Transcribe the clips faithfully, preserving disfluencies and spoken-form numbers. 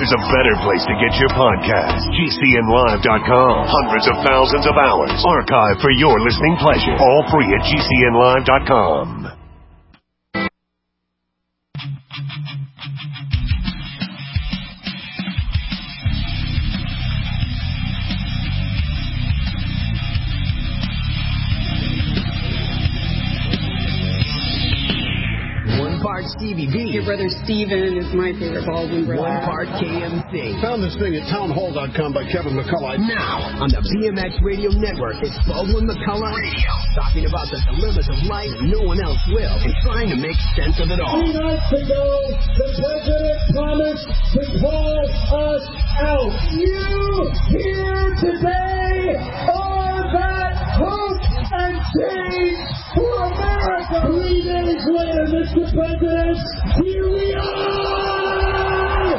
there's a better place to get your podcast. G C N live dot com. Hundreds of thousands of hours archived for your listening pleasure. All free at G C N live dot com. Stevie B. Your brother Steven is my favorite Baldwin brother. One part K M C. Found this thing at town hall dot com by Kevin McCullough. Now, on the B M X Radio Network, it's Baldwin McCullough Radio. Talking about the dilemmas of life no one else will, and trying to make sense of it all. Three nights ago, the president promised to call us out. You here today are that hope and change for America. Three days later, Mister President, here we are!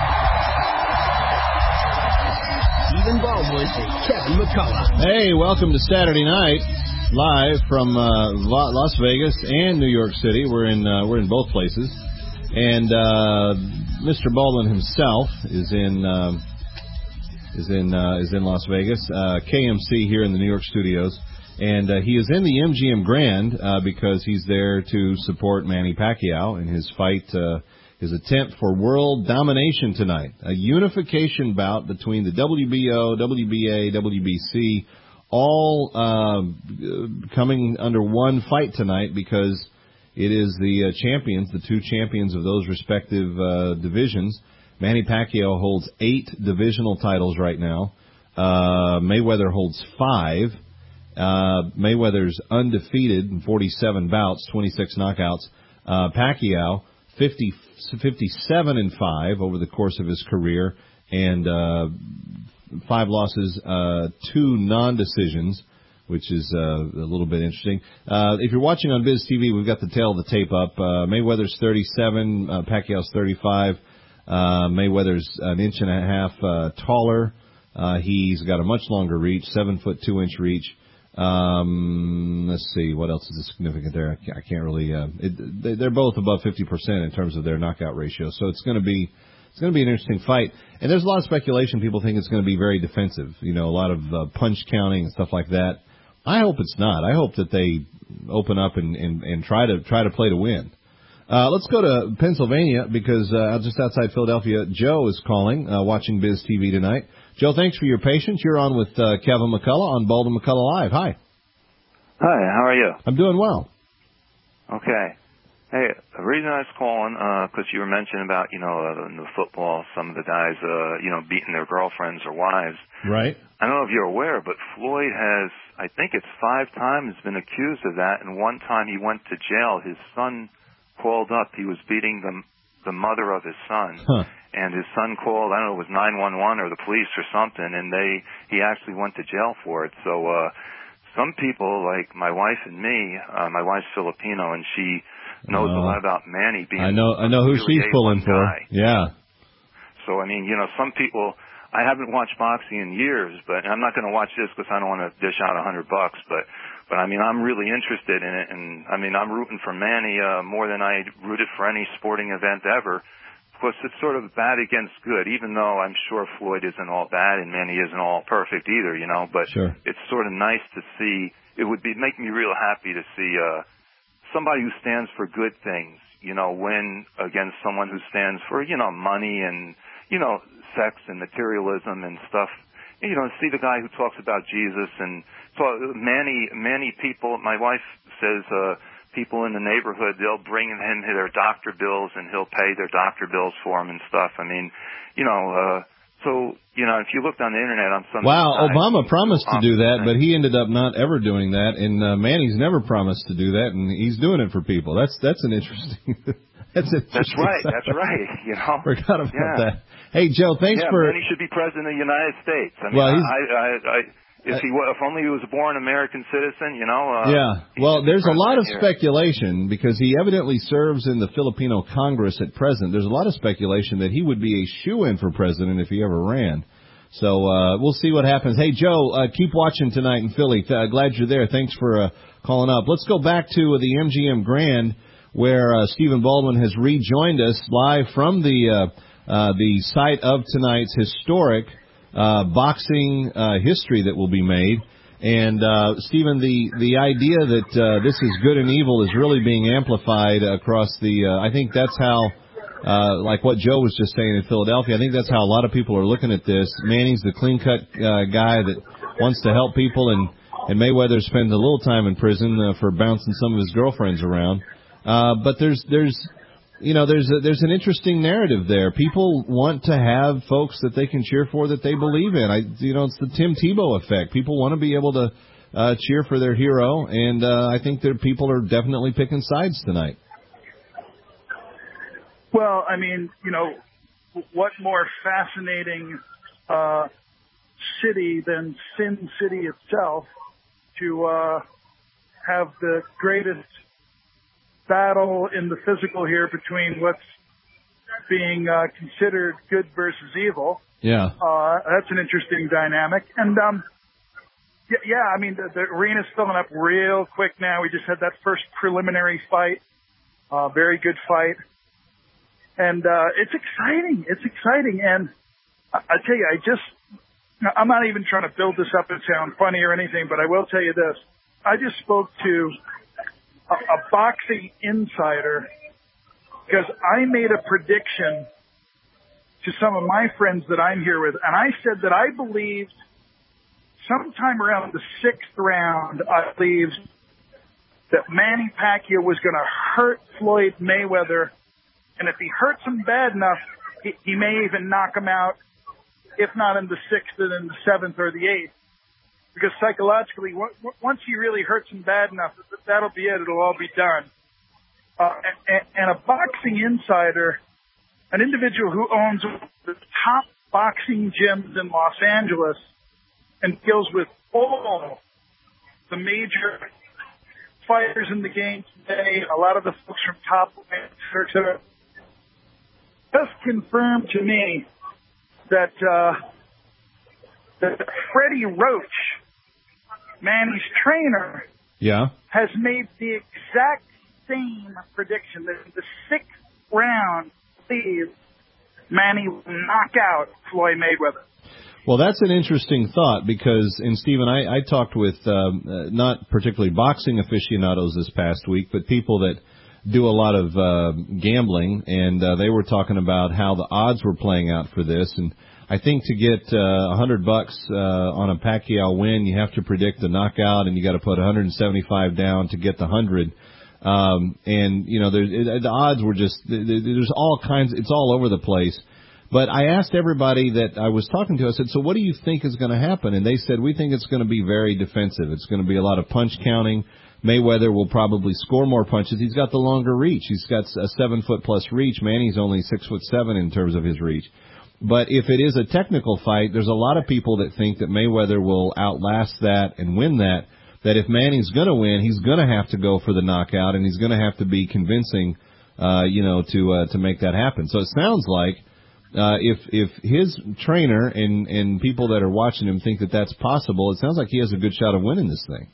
Stephen Baldwin and Kevin McCullough. Hey, welcome to Saturday night, live from uh, Las Vegas and New York City. We're in uh, we're in both places, and uh, Mister Baldwin himself is in uh, is in uh, is in Las Vegas. Uh, K M C here in the New York studios. And uh, he is in the M G M Grand uh, because he's there to support Manny Pacquiao in his fight, uh, his attempt for world domination tonight. A unification bout between the W B O, W B A, W B C, all uh, coming under one fight tonight because it is the uh, champions, the two champions of those respective uh, divisions. Manny Pacquiao holds eight divisional titles right now. Uh, Mayweather holds five. Uh, Mayweather's undefeated in forty-seven bouts, twenty-six knockouts. Uh, Pacquiao, fifty, fifty-seven and five over the course of his career, and uh, five losses, uh, two non-decisions, which is uh, a little bit interesting. Uh, if you're watching on Biz T V, we've got the tail of the tape up. Uh, Mayweather's thirty-seven, uh, Pacquiao's thirty-five. Uh, Mayweather's an inch and a half uh, taller. Uh, he's got a much longer reach, seven foot two inch reach. Um, let's see, what else is significant there? I can't, I can't really, uh, it, they're both above fifty percent in terms of their knockout ratio. So it's going to be, it's going to be an interesting fight. And there's a lot of speculation. People think it's going to be very defensive. You know, a lot of uh, punch counting and stuff like that. I hope it's not. I hope that they open up and, and, and try to, try to play to win. Uh, let's go to Pennsylvania because, uh, just outside Philadelphia, Joe is calling, uh, watching Biz T V tonight. Joe, thanks for your patience. You're on with uh, Kevin McCullough on Baldwin McCullough Live. Hi. Hi, how are you? I'm doing well. Okay. Hey, the reason I was calling, because uh, you were mentioning about, you know, uh, in the football, some of the guys, uh, you know, beating their girlfriends or wives. Right. I don't know if you're aware, but Floyd has, I think it's five times been accused of that, and one time he went to jail. His son called up. He was beating the, the mother of his son. Huh. And his son called, I don't know, it was nine one one or the police or something, and they he actually went to jail for it. So uh, some people, like my wife and me, uh, my wife's Filipino, and she knows uh, a lot about Manny being I know, I know who really she's pulling for. guy. Yeah. So, I mean, you know, some people, I haven't watched boxing in years, but I'm not going to watch this because I don't want to dish out a hundred bucks, but, but I mean, I'm really interested in it, and I mean, I'm rooting for Manny uh, more than I rooted for any sporting event ever. Because it's sort of bad against good, even though I'm sure Floyd isn't all bad and Manny isn't all perfect either, you know. But sure. It's sort of nice to see. It would be make me real happy to see uh, somebody who stands for good things, you know, win against someone who stands for, you know, money and, you know, sex and materialism and stuff. You know, see the guy who talks about Jesus and so Manny, Manny people. My wife says. Uh, People in the neighborhood, they'll bring him their doctor bills, and he'll pay their doctor bills for them and stuff. I mean, you know, uh, so, you know, if you looked on the Internet on some... Wow, sites, Obama promised to do that, but he ended up not ever doing that, and uh, Manny's never promised to do that, and he's doing it for people. That's that's an interesting... that's, interesting that's right, side. that's right, you know. Forgot about yeah. that. Hey, Joe, thanks yeah, for... Manny should be president of the United States. I mean, well, he's... I... I, I If he if only he was a born American citizen, you know. Uh, yeah. Well, there's a lot of here. speculation because he evidently serves in the Filipino Congress at present. There's a lot of speculation that he would be a shoo-in for president if he ever ran. So uh, we'll see what happens. Hey, Joe, uh, keep watching tonight in Philly. Uh, glad you're there. Thanks for uh, calling up. Let's go back to uh, the M G M Grand where uh, Stephen Baldwin has rejoined us live from the uh, uh, the site of tonight's historic uh, boxing uh, history that will be made. And, uh, Stephen, the, the idea that uh, this is good and evil is really being amplified across the, uh, I think that's how, uh, like what Joe was just saying in Philadelphia, I think that's how a lot of people are looking at this. Manny's the clean-cut uh, guy that wants to help people, and, and Mayweather spends a little time in prison uh, for bouncing some of his girlfriends around. Uh, but there's, there's, you know, there's a, there's an interesting narrative there. People want to have folks that they can cheer for that they believe in. I, you know, it's the Tim Tebow effect. People want to be able to uh, cheer for their hero, and uh, I think that people are definitely picking sides tonight. Well, I mean, you know, what more fascinating uh, city than Sin City itself to uh, have the greatest battle in the physical here between what's being uh, considered good versus evil. Yeah. Uh, that's an interesting dynamic. And, um, yeah, yeah, I mean, the, the arena's filling up real quick now. We just had that first preliminary fight. Uh, very good fight. And, uh, it's exciting. It's exciting. And I, I tell you, I just, I'm not even trying to build this up and sound funny or anything, but I will tell you this. I just spoke to a, a boxing insider because I made a prediction to some of my friends that I'm here with, and I said that I believed sometime around the sixth round, I believed that Manny Pacquiao was going to hurt Floyd Mayweather, and if he hurts him bad enough, he, he may even knock him out, if not in the sixth, then in the seventh or the eighth. Because psychologically, once he really hurts him bad enough, that'll be it. It'll all be done. Uh, and, and a boxing insider, an individual who owns the top boxing gyms in Los Angeles and deals with all the major fighters in the game today, a lot of the folks from Top Rank, just confirmed to me that, uh, that Freddie Roach, Manny's trainer, yeah, has made the exact same prediction that in the sixth round, please, Manny will knock out Floyd Mayweather. Well, that's an interesting thought because, and Stephen, I, I talked with um, uh, not particularly boxing aficionados this past week, but people that do a lot of uh, gambling, and uh, they were talking about how the odds were playing out for this. And I think to get a uh, hundred bucks uh, on a Pacquiao win, you have to predict the knockout, and you got to put one hundred seventy-five down to get the hundred. Um, and you know, there's, it, the odds were just there's all kinds. It's all over the place. But I asked everybody that I was talking to, I said, so what do you think is going to happen? And they said, we think it's going to be very defensive. It's going to be a lot of punch counting. Mayweather will probably score more punches. He's got the longer reach. He's got a seven-foot-plus reach. Manny's only six foot seven in terms of his reach. But if it is a technical fight, there's a lot of people that think that Mayweather will outlast that and win that, that if Manny's going to win, he's going to have to go for the knockout, and he's going to have to be convincing, uh, you know, to uh, to make that happen. So it sounds like Uh, if if his trainer and, and people that are watching him think that that's possible, it sounds like he has a good shot of winning this thing.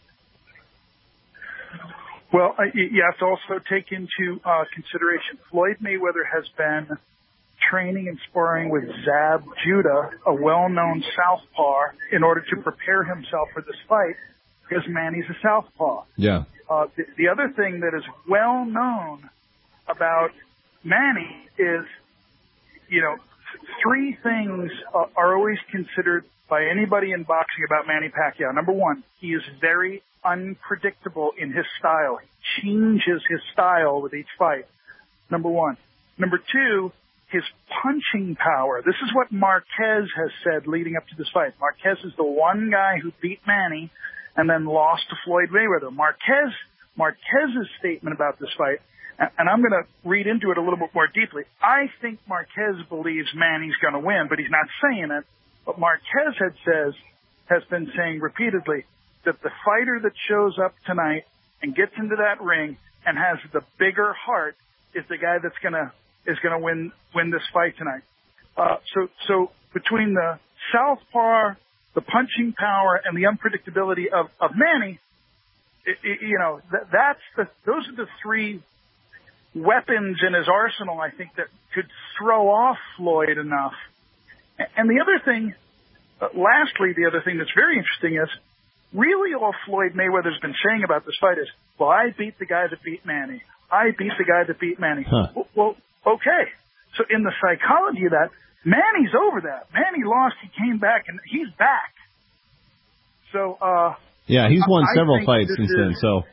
Well, uh, you have to also take into uh, consideration Floyd Mayweather has been training and sparring with Zab Judah, a well-known southpaw, in order to prepare himself for this fight because Manny's a southpaw. Yeah. Uh, the, the other thing that is well known about Manny is, you know, three things uh, are always considered by anybody in boxing about Manny Pacquiao. Number one, he is very unpredictable in his style. He changes his style with each fight. Number one. Number two, his punching power. This is what Marquez has said leading up to this fight. Marquez is the one guy who beat Manny and then lost to Floyd Mayweather. Marquez, Marquez's statement about this fight, and I'm going to read into it a little bit more deeply. I think Marquez believes Manny's going to win, but he's not saying it. But Marquez had says, has been saying repeatedly that the fighter that shows up tonight and gets into that ring and has the bigger heart is the guy that's going to is going to win win this fight tonight. Uh, so so between the southpaw, the punching power, and the unpredictability of of Manny, it, it, you know that, that's the those are the three weapons in his arsenal, I think, that could throw off Floyd enough. And the other thing, uh, lastly, the other thing that's very interesting is really all Floyd Mayweather's been saying about this fight is, well, I beat the guy that beat Manny. I beat the guy that beat Manny. Huh. Well, well, okay. So in the psychology of that, Manny's over that. Manny lost, he came back, and he's back. So, uh... yeah, he's won I several fights since is, then, so...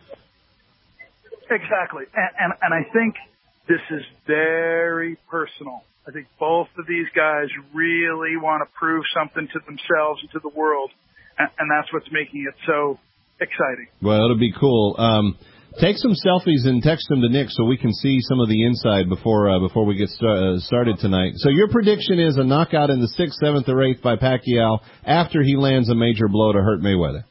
Exactly. And, and, and I think this is very personal. I think both of these guys really want to prove something to themselves and to the world, and, and that's what's making it so exciting. Well, it'll be cool. Um, take some selfies and text them to Nick so we can see some of the inside before uh, before we get st- uh, started tonight. So your prediction is a knockout in the sixth, seventh, or eighth by Pacquiao after he lands a major blow to hurt Mayweather.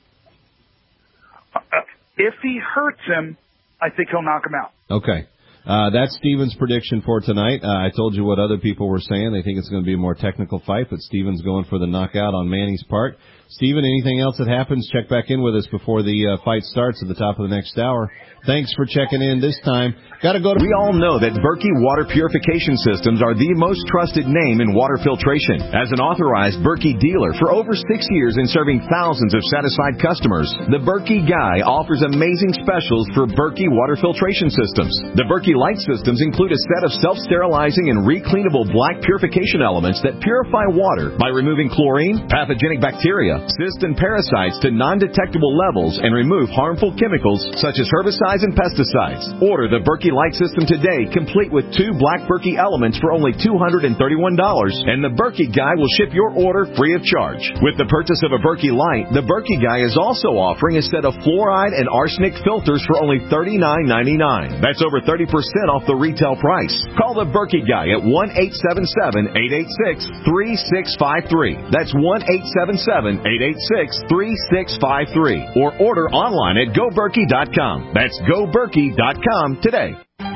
Uh, if he hurts him, I think he'll knock him out. Okay. Uh, that's Steven's prediction for tonight. Uh, I told you what other people were saying. They think it's going to be a more technical fight, but Steven's going for the knockout on Manny's part. Steven, anything else that happens, check back in with us before the uh, fight starts at the top of the next hour. Thanks for checking in this time. Got to go to... We all know that Berkey Water Purification Systems are the most trusted name in water filtration. As an authorized Berkey dealer for over six years and serving thousands of satisfied customers, the Berkey Guy offers amazing specials for Berkey Water Filtration Systems. The Berkey Light Systems include a set of self-sterilizing and recleanable black purification elements that purify water by removing chlorine, pathogenic bacteria, cysts, and parasites to non-detectable levels and remove harmful chemicals such as herbicides and pesticides. Order the Berkey Light System today, complete with two black Berkey elements for only two hundred thirty-one dollars, and the Berkey Guy will ship your order free of charge. With the purchase of a Berkey Light, the Berkey Guy is also offering a set of fluoride and arsenic filters for only thirty-nine ninety-nine. That's over thirty percent off the retail price. Call the Berkey Guy at one eight seven seven, eight eight six, three six five three. That's one eight seven seven, eight eight six, three six five three. Or order online at go berkey dot com. That's go berkey dot com today.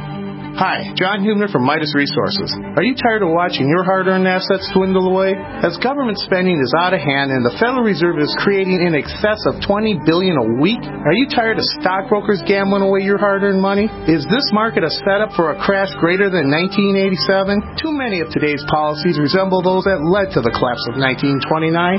Hi, John Hubner from Midas Resources. Are you tired of watching your hard-earned assets dwindle away? As government spending is out of hand and the Federal Reserve is creating in excess of twenty billion dollars a week, are you tired of stockbrokers gambling away your hard-earned money? Is this market a setup for a crash greater than nineteen eighty-seven? Too many of today's policies resemble those that led to the collapse of nineteen twenty-nine.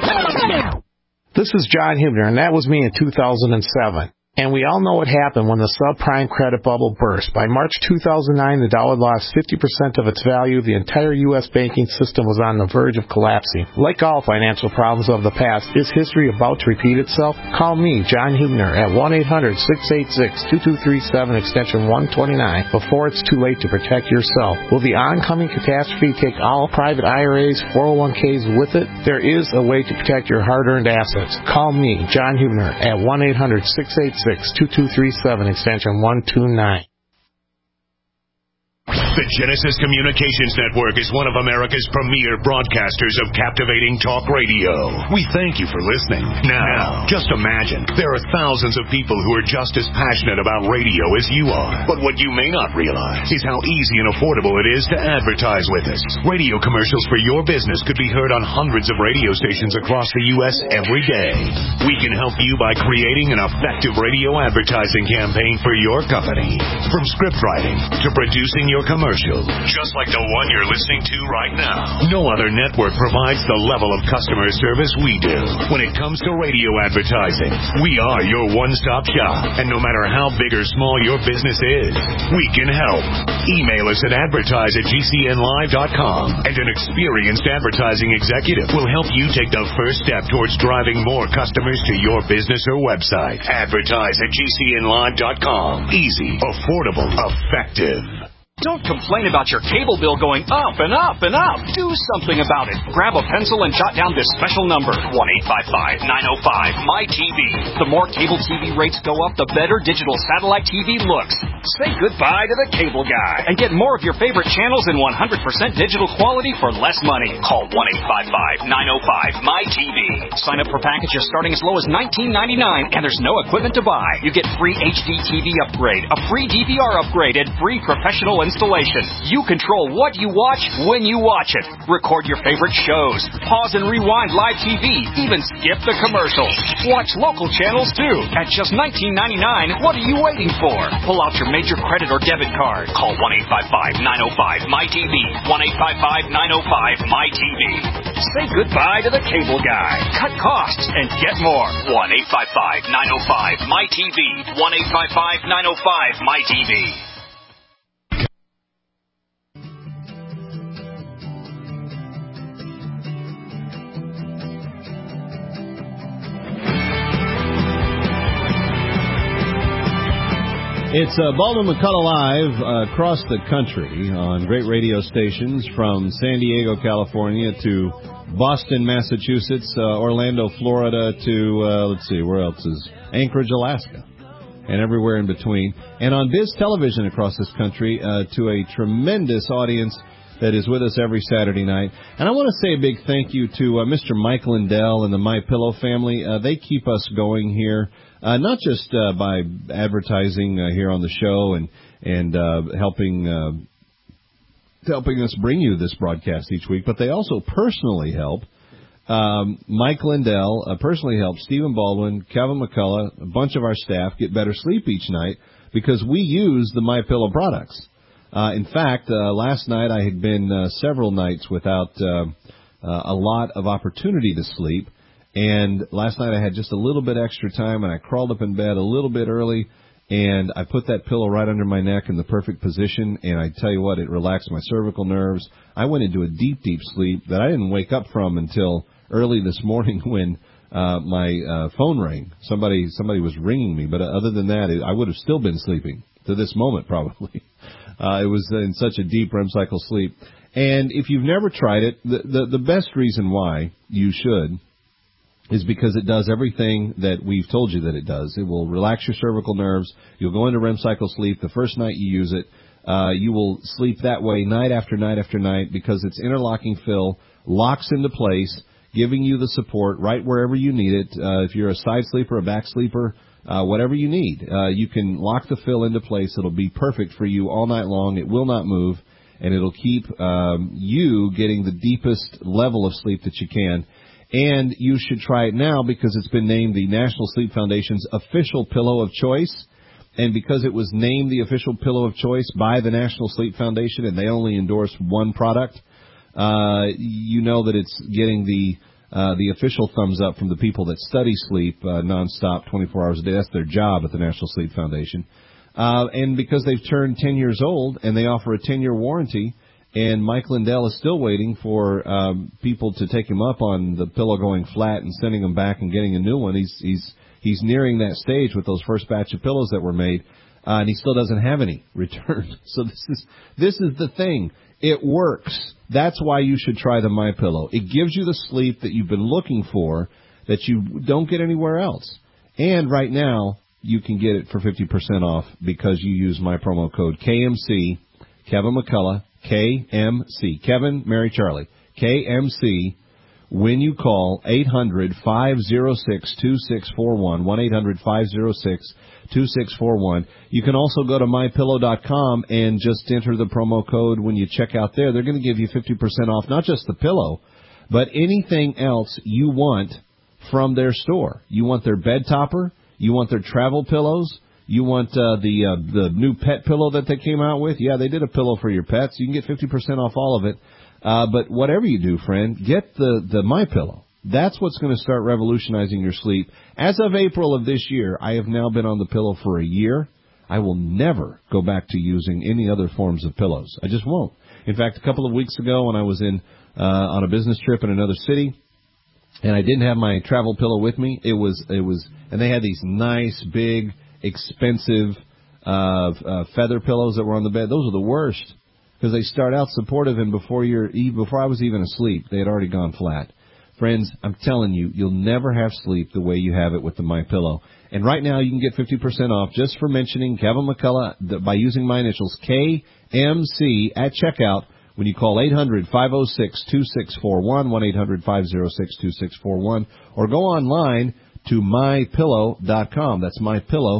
This is John Hubner, and that was me in two thousand seven. And we all know what happened when the subprime credit bubble burst. By March two thousand nine, the dollar lost fifty percent of its value. The entire U S banking system was on the verge of collapsing. Like all financial problems of the past, is history about to repeat itself? Call me, John Hubner, at one eight hundred, six eight six, two two three seven, extension one twenty-nine, before it's too late to protect yourself. Will the oncoming catastrophe take all private I R As, four oh one k's with it? There is a way to protect your hard-earned assets. Call me, John Hubner, at one eight hundred, six eight six, two two three seven, extension one two nine. The Genesis Communications Network is one of America's premier broadcasters of captivating talk radio. We thank you for listening. Now, just imagine, there are thousands of people who are just as passionate about radio as you are. But what you may not realize is how easy and affordable it is to advertise with us. Radio commercials for your business could be heard on hundreds of radio stations across the U S every day. We can help you by creating an effective radio advertising campaign for your company. From script writing to producing your commercial, just like the one you're listening to right now. No other network provides the level of customer service we do. When it comes to radio advertising, we are your one-stop shop. And no matter how big or small your business is, we can help. Email us at advertise at g c n live dot com, and an experienced advertising executive will help you take the first step towards driving more customers to your business or website. Advertise at g c n live dot com. Easy, affordable, effective. Don't complain about your cable bill going up and up and up. Do something about it. Grab a pencil and jot down this special number, one eight five five, nine oh five, M Y T V. The more cable T V rates go up, the better digital satellite T V looks. Say goodbye to the cable guy and get more of your favorite channels in one hundred percent digital quality for less money. Call one eight five five, nine oh five, M Y T V. Sign up for packages starting as low as nineteen ninety-nine, and there's no equipment to buy. You get free H D T V upgrade, a free D V R upgrade, and free professional full installation. You control what you watch when you watch it. Record your favorite shows. Pause and rewind live T V. Even skip the commercials. Watch local channels too. At just nineteen ninety-nine dollars, what are you waiting for? Pull out your major credit or debit card. Call one eight five five, nine oh five, M Y T V. one eight five five, nine oh five, M Y T V. Say goodbye to the cable guy. Cut costs and get more. one eight five five, nine oh five, M Y T V. one eight five five, nine oh five, M Y T V. It's uh, Baldwin McCullough Live uh, across the country on great radio stations from San Diego, California to Boston, Massachusetts, uh, Orlando, Florida to, uh, let's see, where else is Anchorage, Alaska, and everywhere in between. And on Biz Television across this country uh, to a tremendous audience that is with us every Saturday night. And I want to say a big thank you to uh, Mister Mike Lindell and the My Pillow family. Uh, they keep us going here. Uh, not just uh, by advertising uh, here on the show and and uh, helping uh, helping us bring you this broadcast each week, but they also personally help um, Mike Lindell, uh, personally help Stephen Baldwin, Kevin McCullough, a bunch of our staff get better sleep each night because we use the MyPillow products. Uh, in fact, uh, last night I had been uh, several nights without uh, uh, a lot of opportunity to sleep. And last night I had just a little bit extra time, and I crawled up in bed a little bit early, and I put that pillow right under my neck in the perfect position, and I tell you what, it relaxed my cervical nerves. I went into a deep, deep sleep that I didn't wake up from until early this morning when uh, my uh, phone rang. Somebody somebody was ringing me, but other than that, it, I would have still been sleeping to this moment probably. Uh, it was in such a deep R E M cycle sleep. And if you've never tried it, the, the, the best reason why you should is because it does everything that we've told you that it does. It will relax your cervical nerves. You'll go into R E M cycle sleep the first night you use it. Uh, you will sleep that way night after night after night because its interlocking fill locks into place, giving you the support right wherever you need it. Uh, if you're a side sleeper, a back sleeper, uh, whatever you need, uh, you can lock the fill into place. It'll be perfect for you all night long. It will not move, and it'll keep um, you getting the deepest level of sleep that you can. And you should try it now because it's been named the National Sleep Foundation's official pillow of choice. And because it was named the official pillow of choice by the National Sleep Foundation and they only endorse one product, uh, you know that it's getting the uh, the official thumbs up from the people that study sleep uh, nonstop, twenty-four hours a day. That's their job at the National Sleep Foundation. Uh, and because they've turned ten years old and they offer a ten-year warranty, and Mike Lindell is still waiting for um, people to take him up on the pillow going flat and sending him back and getting a new one. He's he's he's nearing that stage with those first batch of pillows that were made, uh, and he still doesn't have any returned. So this is this is the thing. It works. That's why you should try the MyPillow. It gives you the sleep that you've been looking for that you don't get anywhere else. And right now you can get it for fifty percent off because you use my promo code K M C, Kevin McCullough. K M C, Kevin, Mary, Charlie, K M C, when you call eight hundred, five oh six, two six four one, one eight hundred, five oh six, two six four one. You can also go to my pillow dot com and just enter the promo code when you check out there. They're going to give you fifty percent off, not just the pillow, but anything else you want from their store. You want their bed topper, you want their travel pillows, you want uh, the uh, the new pet pillow that they came out with? Yeah, they did a pillow for your pets. You can get fifty percent off all of it. Uh, but whatever you do, friend, get the, the MyPillow. That's what's going to start revolutionizing your sleep. As of April of this year, I have now been on the pillow for a year. I will never go back to using any other forms of pillows. I just won't. In fact, a couple of weeks ago when I was in uh, on a business trip in another city, and I didn't have my travel pillow with me, it was it was, and they had these nice big expensive uh, uh, feather pillows that were on the bed. Those are the worst because they start out supportive, and before you're before I was even asleep, they had already gone flat. Friends, I'm telling you, you'll never have sleep the way you have it with the MyPillow. And right now, you can get fifty percent off just for mentioning Kevin McCullough by using my initials K M C at checkout when you call eight hundred, five oh six, two six four one, one eight hundred, five oh six, two six four one, or go online to my pillow dot com. That's my pillow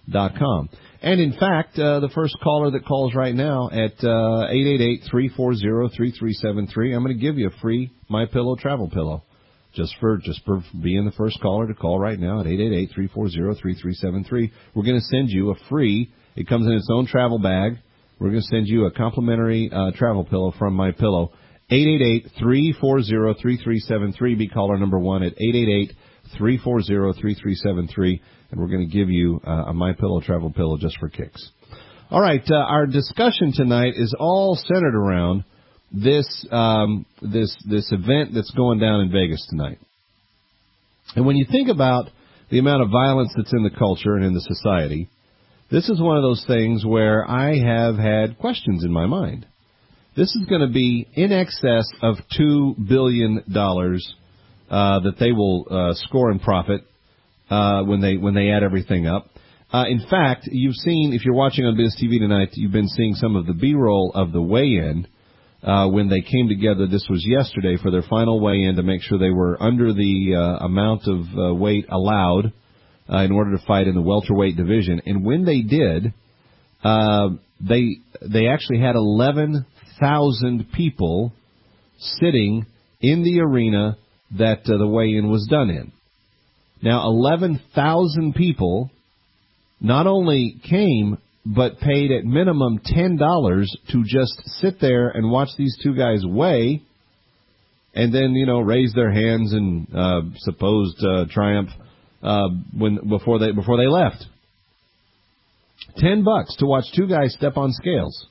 dot com. And, in fact, uh, the first caller that calls right now at uh, eight eight eight, three four zero, three three seven three, I'm going to give you a free MyPillow travel pillow just for just for being the first caller to call right now at eight eight eight, three four zero, three three seven three. We're going to send you a free, it comes in its own travel bag. We're going to send you a complimentary uh, travel pillow from MyPillow. eight eight eight, three four zero, three three seven three. Be caller number one at eight eight eight, three four zero, three three seven three. And we're going to give you uh, a MyPillow travel pillow just for kicks. All right, uh, our discussion tonight is all centered around this um, this this event that's going down in Vegas tonight. And when you think about the amount of violence that's in the culture and in the society, this is one of those things where I have had questions in my mind. This is going to be in excess of two billion dollars uh, that they will uh, score in profit Uh, when they when they add everything up. Uh, in fact, you've seen, if you're watching on Biz T V tonight, you've been seeing some of the B-roll of the weigh-in uh, when they came together. This was yesterday for their final weigh-in to make sure they were under the uh, amount of uh, weight allowed uh, in order to fight in the welterweight division. And when they did, uh, they they actually had eleven thousand people sitting in the arena that uh, the weigh-in was done in. Now, eleven thousand people not only came, but paid at minimum ten dollars to just sit there and watch these two guys weigh and then, you know, raise their hands in uh, supposed uh, triumph uh, when before they before they left. Ten bucks to watch two guys step on scales.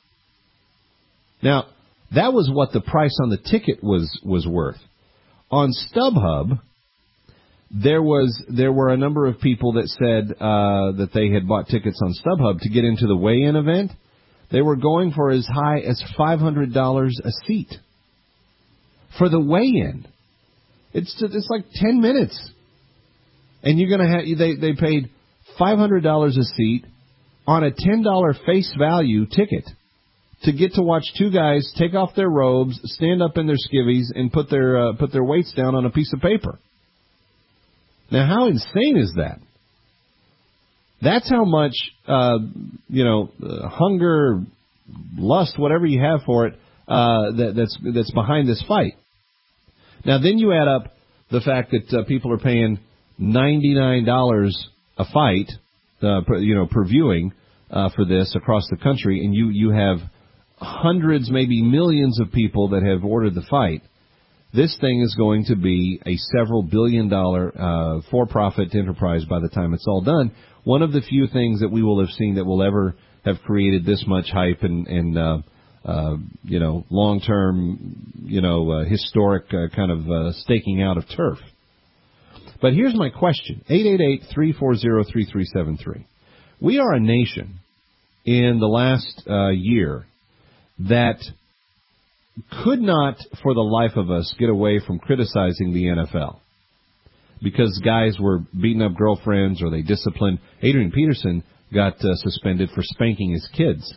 Now, that was what the price on the ticket was, was worth. On StubHub, There was there were a number of people that said uh, that they had bought tickets on StubHub to get into the weigh-in event. They were going for as high as five hundred dollars a seat for the weigh-in. It's it's like ten minutes, and you're gonna have they they paid five hundred dollars a seat on a ten dollar face value ticket to get to watch two guys take off their robes, stand up in their skivvies, and put their uh, put their weights down on a piece of paper. Now, how insane is that? That's how much, uh, you know, uh, hunger, lust, whatever you have for it, uh, that, that's that's behind this fight. Now, then you add up the fact that uh, people are paying ninety-nine dollars a fight, uh, per, you know, per viewing uh, for this across the country, and you, you have hundreds, maybe millions of people that have ordered the fight. This thing is going to be a several billion dollar uh, for-profit enterprise by the time it's all done. One of the few things that we will have seen that will ever have created this much hype and, and uh, uh, you know, long-term, you know, uh, historic uh, kind of uh, staking out of turf. But here's my question, eight eight eight, three four zero, three three seven three. We are a nation in the last uh, year that could not, for the life of us, get away from criticizing the N F L because guys were beating up girlfriends or they disciplined. Adrian Peterson got uh, suspended for spanking his kids.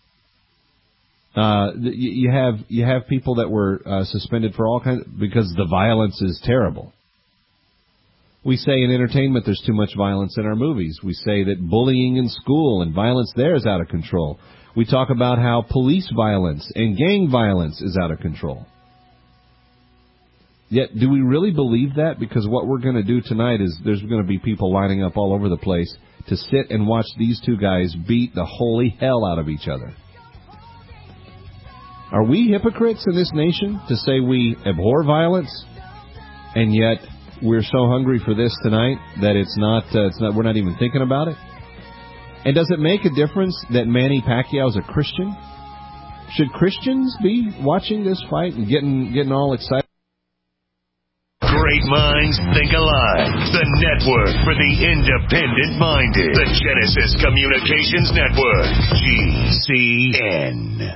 Uh, you have you have people that were uh, suspended for all kinds because the violence is terrible. We say in entertainment there's too much violence in our movies. We say that bullying in school and violence there is out of control. We talk about how police violence and gang violence is out of control. Yet, do we really believe that? Because what we're going to do tonight is there's going to be people lining up all over the place to sit and watch these two guys beat the holy hell out of each other. Are we hypocrites in this nation to say we abhor violence, and yet we're so hungry for this tonight that it's not, uh, it's not, we're not even thinking about it? And does it make a difference that Manny Pacquiao is a Christian? Should Christians be watching this fight and getting getting all excited? Great minds think alike. The network for the independent-minded. The Genesis Communications Network. G C N.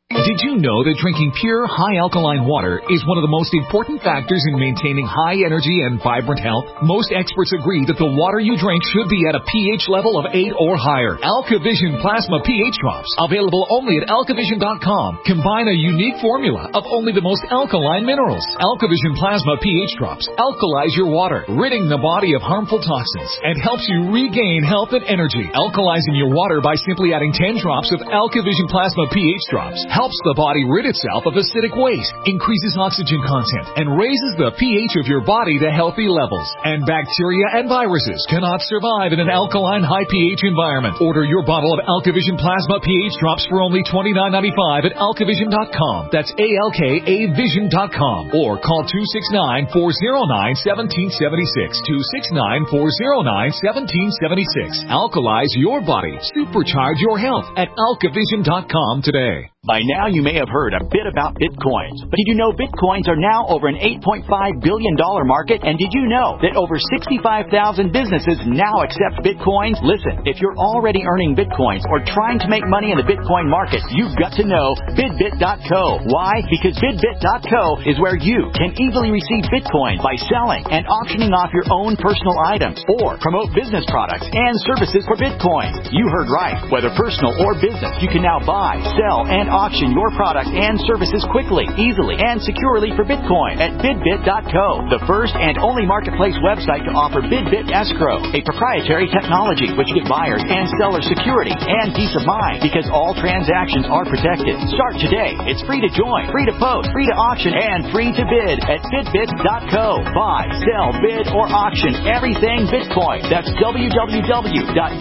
Did you know that drinking pure, high-alkaline water is one of the most important factors in maintaining high energy and vibrant health? Most experts agree that the water you drink should be at a pH level of eight or higher. AlkaVision Plasma pH Drops, available only at alkavision dot com, combine a unique formula of only the most alkaline minerals. AlkaVision Plasma pH Drops alkalize your water, ridding the body of harmful toxins, and helps you regain health and energy. Alkalizing your water by simply adding ten drops of AlkaVision Plasma pH Drops helps the body rid itself of acidic waste, increases oxygen content, and raises the pH of your body to healthy levels. And bacteria and viruses cannot survive in an alkaline high pH environment. Order your bottle of AlkaVision Plasma pH Drops for only twenty-nine ninety-five at alkavision dot com. That's A L K A vision dot com. Or call two six nine, four oh nine, one seven seven six. two six nine, four oh nine, one seven seven six. Alkalize your body. Supercharge your health at alkavision dot com today. By now, you may have heard a bit about Bitcoins. But did you know Bitcoins are now over an eight point five billion dollars market? And did you know that over sixty-five thousand businesses now accept Bitcoins? Listen, if you're already earning Bitcoins or trying to make money in the Bitcoin market, you've got to know bidbit dot co. Why? Because bidbit dot co is where you can easily receive Bitcoin by selling and auctioning off your own personal items or promote business products and services for Bitcoin. You heard right. Whether personal or business, you can now buy, sell, and auction your product and services quickly, easily, and securely for Bitcoin at bidbit dot co, the first and only marketplace website to offer BidBit Escrow, a proprietary technology which gives buyers and sellers security and peace of mind because all transactions are protected. Start today. It's free to join, free to post, free to auction, and free to bid at bidbit dot co. Buy, sell, bid, or auction everything Bitcoin. That's w w w dot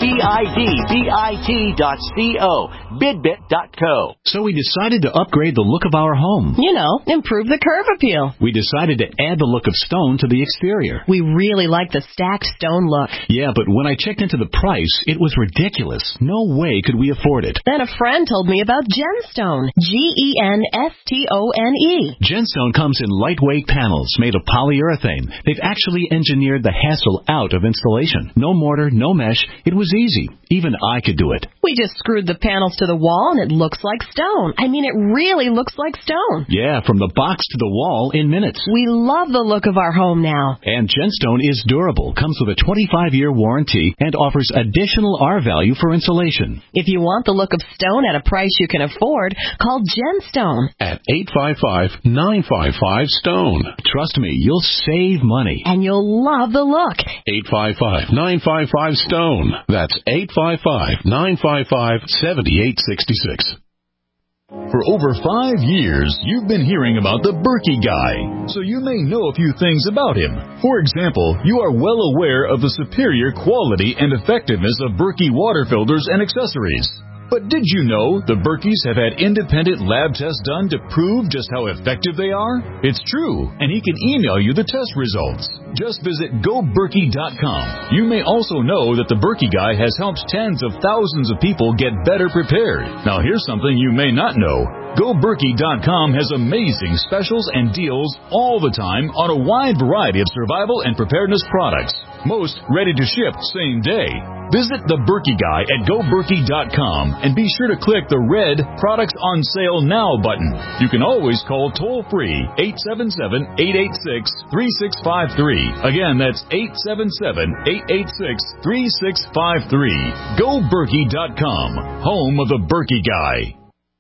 bidbit dot co, bidbit dot co. So we decided to upgrade the look of our home. You know, improve the curve appeal. We decided to add the look of stone to the exterior. We really like the stacked stone look. Yeah, but when I checked into the price, it was ridiculous. No way could we afford it. Then a friend told me about Genstone. G E N S T O N E. Genstone comes in lightweight panels made of polyurethane. They've actually engineered the hassle out of installation. No mortar, no mesh. It was easy. Even I could do it. We just screwed the panels to the wall and it looks like stone. I mean, it really looks like stone. Yeah, from the box to the wall in minutes. We love the look of our home now. And Genstone is durable, comes with a twenty-five year warranty, and offers additional R value for installation. If you want the look of stone at a price you can afford, call Genstone at eight five five, nine five five, STONE. Trust me, you'll save money. And you'll love the look. eight five five, nine five five, STONE. That's eight five five, nine five five, seven eight six six. For over five years, you've been hearing about the Berkey Guy, so you may know a few things about him. For example, you are well aware of the superior quality and effectiveness of Berkey water filters and accessories. But did you know the Berkeys have had independent lab tests done to prove just how effective they are? It's true, and he can email you the test results. Just visit go berkey dot com. You may also know that the Berkey Guy has helped tens of thousands of people get better prepared. Now here's something you may not know. go berkey dot com has amazing specials and deals all the time on a wide variety of survival and preparedness products. Most ready to ship same day. Visit the Berkey Guy at go berkey dot com and be sure to click the red Products on Sale Now button. You can always call toll-free eight seven seven, eight eight six, three six five three. Again, that's eight seven seven, eight eight six, three six five three. go berkey dot com, home of the Berkey Guy.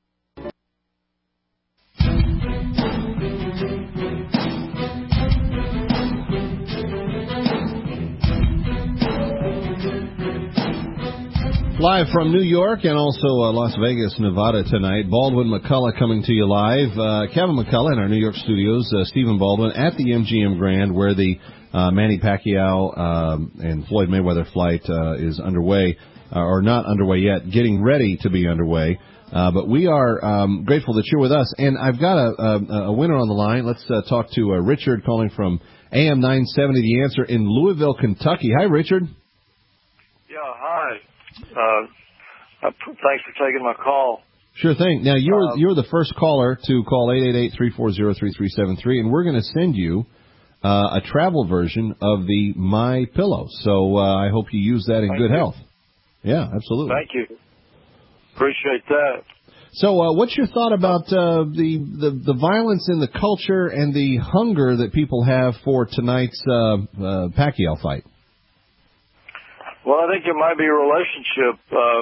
Live from New York and also uh, Las Vegas, Nevada tonight. Baldwin McCullough coming to you live. Uh, Kevin McCullough in our New York studios. Uh, Stephen Baldwin at the M G M Grand, where the uh, Manny Pacquiao um, and Floyd Mayweather flight uh, is underway, uh, or not underway yet, getting ready to be underway. Uh, but we are um, grateful that you're with us. And I've got a, a, a winner on the line. Let's uh, talk to uh, Richard calling from A M nine seventy, The Answer in Louisville, Kentucky. Hi, Richard. Yeah, hi. Uh, uh, thanks for taking my call. Sure thing. Now, you're um, you're the first caller to call eight eight eight, three four zero, three three seven three, and we're going to send you uh, a travel version of the My Pillow. So uh, I hope you use that in good you. health. Yeah, absolutely. Thank you. Appreciate that. So, uh, what's your thought about uh, the, the the violence in the culture and the hunger that people have for tonight's uh, uh, Pacquiao fight? Well, I think there might be a relationship. Uh,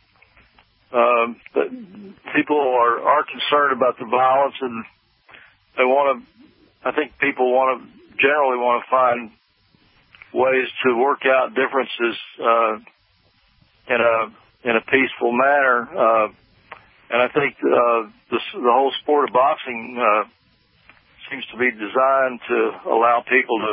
uh, that people are, are concerned about the violence, and they want to. I think people want to generally want to find ways to work out differences uh, in a in a peaceful manner. Uh, And I think uh, the, the whole sport of boxing uh, seems to be designed to allow people to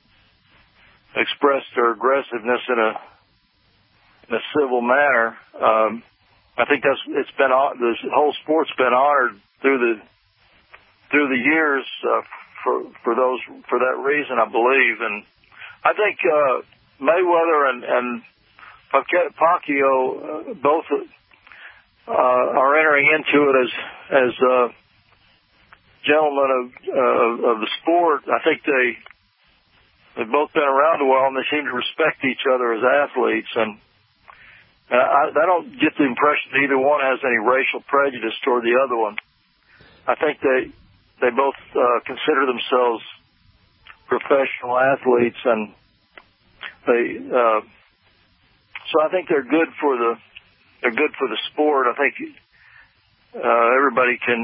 express their aggressiveness in a in a civil manner. Um, I think that's it's been the whole sport's been honored through the through the years uh, for for those for that reason, I believe. And I think uh, Mayweather and and Pacquiao uh, both. Uh, are entering into it as as uh, gentlemen of uh, of the sport. I think they they've both been around a while, and they seem to respect each other as athletes. And uh, I, I don't get the impression that either one has any racial prejudice toward the other one. I think they they both uh, consider themselves professional athletes, and they uh, so I think they're good for the. They're good for the sport. I think uh, everybody can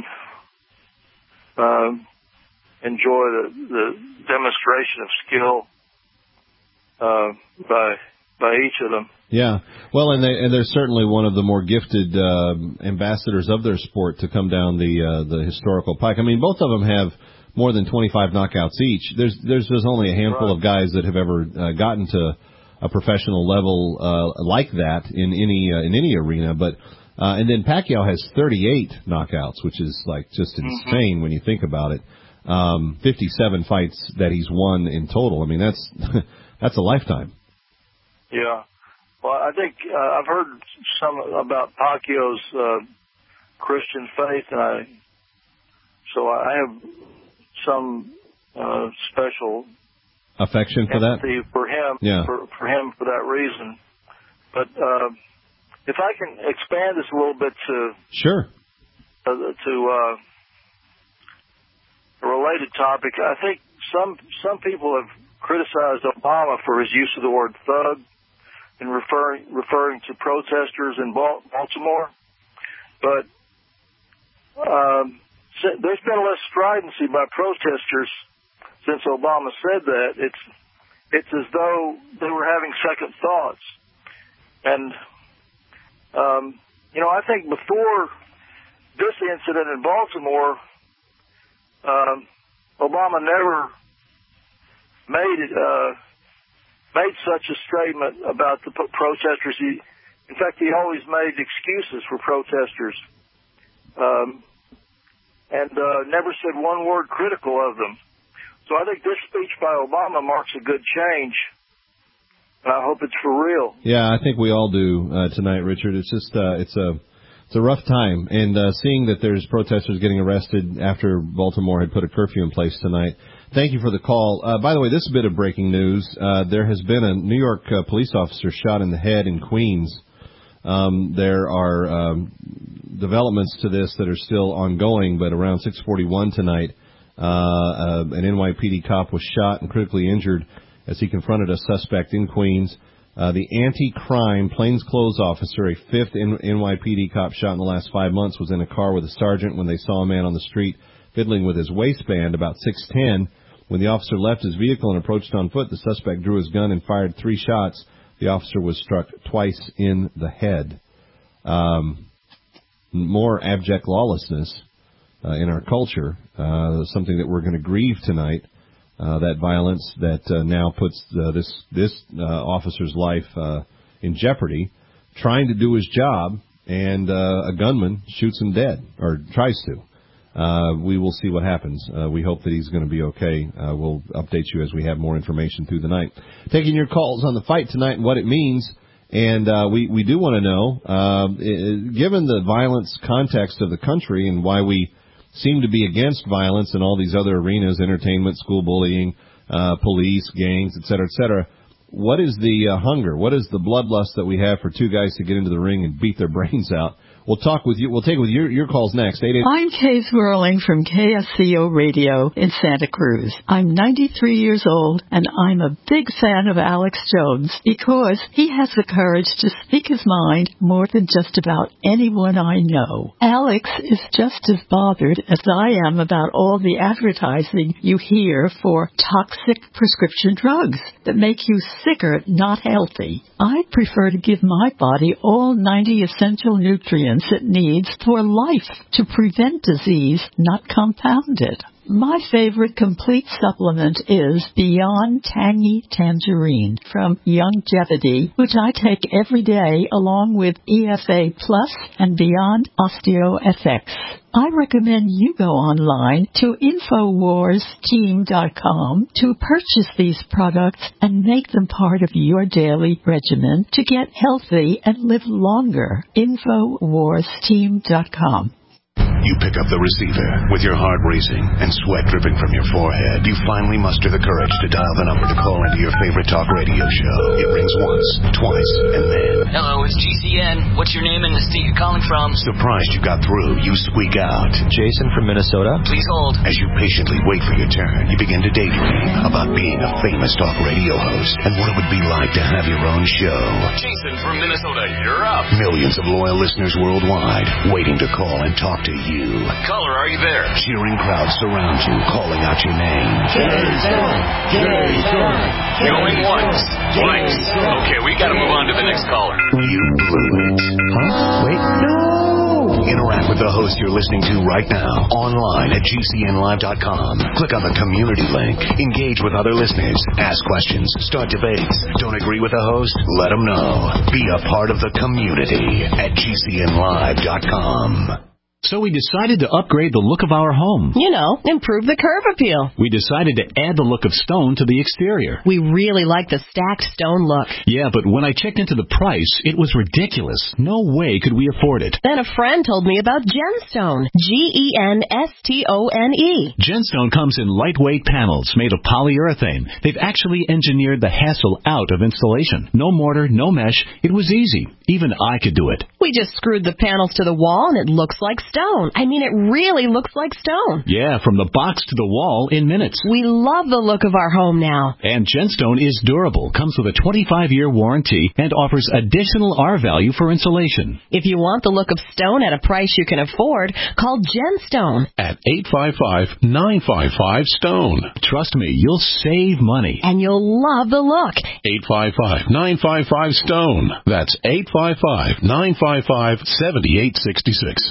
uh, enjoy the, the demonstration of skill uh, by by each of them. Yeah, well, and, they, and they're certainly one of the more gifted uh, ambassadors of their sport to come down the uh, the historical pike. I mean, both of them have more than twenty-five knockouts each. There's there's just only a handful right. of guys that have ever uh, gotten to a professional level uh, like that in any uh, in any arena, but uh, and then Pacquiao has thirty-eight knockouts, which is like just insane mm-hmm. when you think about it. Um, fifty-seven fights that he's won in total. I mean, that's that's a lifetime. Yeah, well, I think uh, I've heard some about Pacquiao's uh, Christian faith, and I so I have some uh, special. Affection for that? For him, yeah. for, for him for that reason. But uh, if I can expand this a little bit to sure uh, to uh, a related topic, I think some some people have criticized Obama for his use of the word thug in referring referring to protesters in Baltimore. But um, there's been less stridency by protesters. Since Obama said that, it's it's as though they were having second thoughts. And, um, you know, I think before this incident in Baltimore, um, Obama never made it, uh, made such a statement about the protesters. He, in fact, he always made excuses for protesters, um, and uh, never said one word critical of them. So I think this speech by Obama marks a good change, and I hope it's for real. Yeah, I think we all do uh, tonight, Richard. It's just uh, it's a it's a rough time, and uh, seeing that there's protesters getting arrested after Baltimore had put a curfew in place tonight. Thank you for the call. Uh, by the way, this is a bit of breaking news. Uh, there has been a New York uh, police officer shot in the head in Queens. Um, there are um, developments to this that are still ongoing, but around six forty-one tonight. Uh, uh, an N Y P D cop was shot and critically injured as he confronted a suspect in Queens. Uh, the anti-crime plainclothes officer, a fifth N Y P D cop shot in the last five months, was in a car with a sergeant when they saw a man on the street fiddling with his waistband about six ten. When the officer left his vehicle and approached on foot, the suspect drew his gun and fired three shots. The officer was struck twice in the head. Um, more abject lawlessness uh, in our culture, uh, something that we're going to grieve tonight. Uh, that violence that uh, now puts uh, this this uh, officer's life uh, in jeopardy, trying to do his job, and uh, a gunman shoots him dead, or tries to. Uh, we will see what happens. Uh, we hope that he's going to be okay. Uh, we'll update you as we have more information through the night. Taking your calls on the fight tonight and what it means, and uh, we, we do want to know, uh, given the violence context of the country and why we seem to be against violence in all these other arenas, entertainment, school bullying, uh, police, gangs, et cetera, et cetera. What is the uh, hunger? What is the bloodlust that we have for two guys to get into the ring and beat their brains out? We'll talk with you. We'll take with your your calls next. eight eight- I'm Kay Swirling from K S C O Radio in Santa Cruz. I'm ninety-three years old, and I'm a big fan of Alex Jones because he has the courage to speak his mind more than just about anyone I know. Alex is just as bothered as I am about all the advertising you hear for toxic prescription drugs that make you sicker, not healthy. I prefer to give my body all ninety essential nutrients it needs for life to prevent disease, not compound it. My favorite complete supplement is Beyond Tangy Tangerine from Youngevity, which I take every day along with E F A Plus and Beyond OsteoFX. I recommend you go online to Infowars Team dot com to purchase these products and make them part of your daily regimen to get healthy and live longer. Infowars Team dot com. You pick up the receiver with your heart racing and sweat dripping from your forehead. You finally muster the courage to dial the number to call into your favorite talk radio show. It rings once, twice, and then... Hello, it's G C N. What's your name and the state you're calling from? Surprised you got through, you squeak out. Jason from Minnesota. Please hold. As you patiently wait for your turn, you begin to daydream about being a famous talk radio host and what it would be like to have your own show. Jason from Minnesota, you're up. Millions of loyal listeners worldwide waiting to call and talk to you. Caller, are you there? Cheering crowds surround you, calling out your name. Jason! Jason! Going once, twice. Okay, we gotta move on to the next caller. You blew it. Huh? Wait, no! Interact with the host you're listening to right now, online at G C N live dot com. Click on the community link. Engage with other listeners. Ask questions. Start debates. Don't agree with the host? Let them know. Be a part of the community at G C N live dot com. So we decided to upgrade the look of our home. You know, improve the curb appeal. We decided to add the look of stone to the exterior. We really like the stacked stone look. Yeah, but when I checked into the price, it was ridiculous. No way could we afford it. Then a friend told me about Genstone. G E N S T O N E. Genstone comes in lightweight panels made of polyurethane. They've actually engineered the hassle out of installation. No mortar, no mesh. It was easy. Even I could do it. We just screwed the panels to the wall and it looks like stone. I mean, it really looks like stone. Yeah, from the box to the wall in minutes. We love the look of our home now. And Genstone is durable, comes with a twenty-five year warranty, and offers additional R value for insulation. If you want the look of stone at a price you can afford, call Genstone at eight five five, nine five five, STONE. Trust me, you'll save money. And you'll love the look. eight five five, nine five five, STONE. That's eight five five, nine five five, seven eight six six.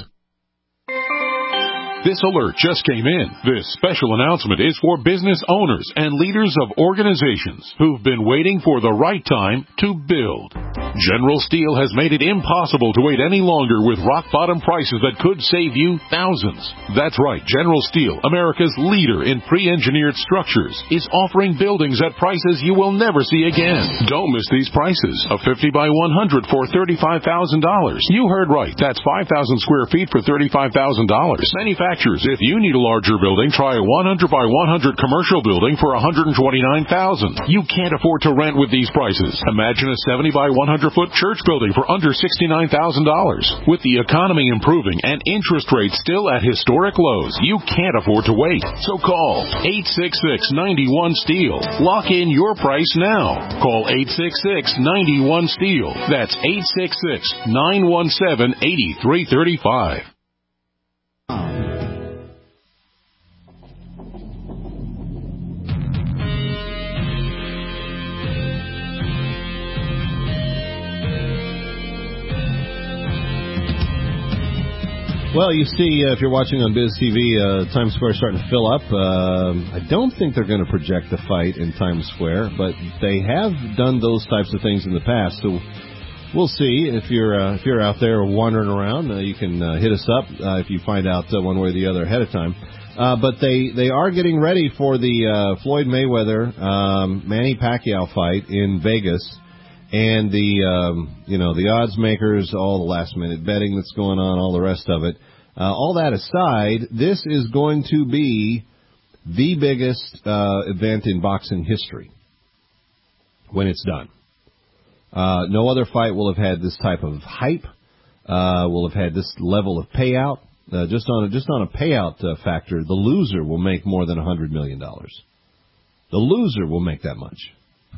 This alert just came in. This special announcement is for business owners and leaders of organizations who've been waiting for the right time to build. General Steel has made it impossible to wait any longer with rock-bottom prices that could save you thousands. That's right, General Steel, America's leader in pre-engineered structures, is offering buildings at prices you will never see again. Don't miss these prices. A fifty by one hundred for thirty-five thousand dollars. You heard right. That's five thousand square feet for thirty-five thousand dollars. Manufacturers, if you need a larger building, try a one hundred by one hundred commercial building for one hundred twenty-nine thousand dollars. You can't afford to rent with these prices. Imagine a seventy by one hundred foot church building for under sixty-nine thousand dollars. With the economy improving and interest rates still at historic lows, you can't afford to wait. So call eight six six, nine one, STEEL. Lock in your price now. Call eight six six, nine one, STEEL. That's eight six six, nine one seven, eight three three five. Well, you see, uh, if you're watching on Biz T V, uh, Times Square is starting to fill up. Um, I don't think they're going to project the fight in Times Square, but they have done those types of things in the past. So we'll see. If you're uh, if you're out there wandering around, uh, you can uh, hit us up uh, if you find out uh, one way or the other ahead of time. Uh, but they, they are getting ready for the uh, Floyd Mayweather um, Manny Pacquiao fight in Vegas. And the, um, you know, the odds makers, all the last minute betting that's going on, all the rest of it. Uh, all that aside, this is going to be the biggest uh, event in boxing history when it's done. Uh, no other fight will have had this type of hype, uh, will have had this level of payout. Uh, just on a, just on a payout uh, factor, the loser will make more than one hundred million dollars. The loser will make that much.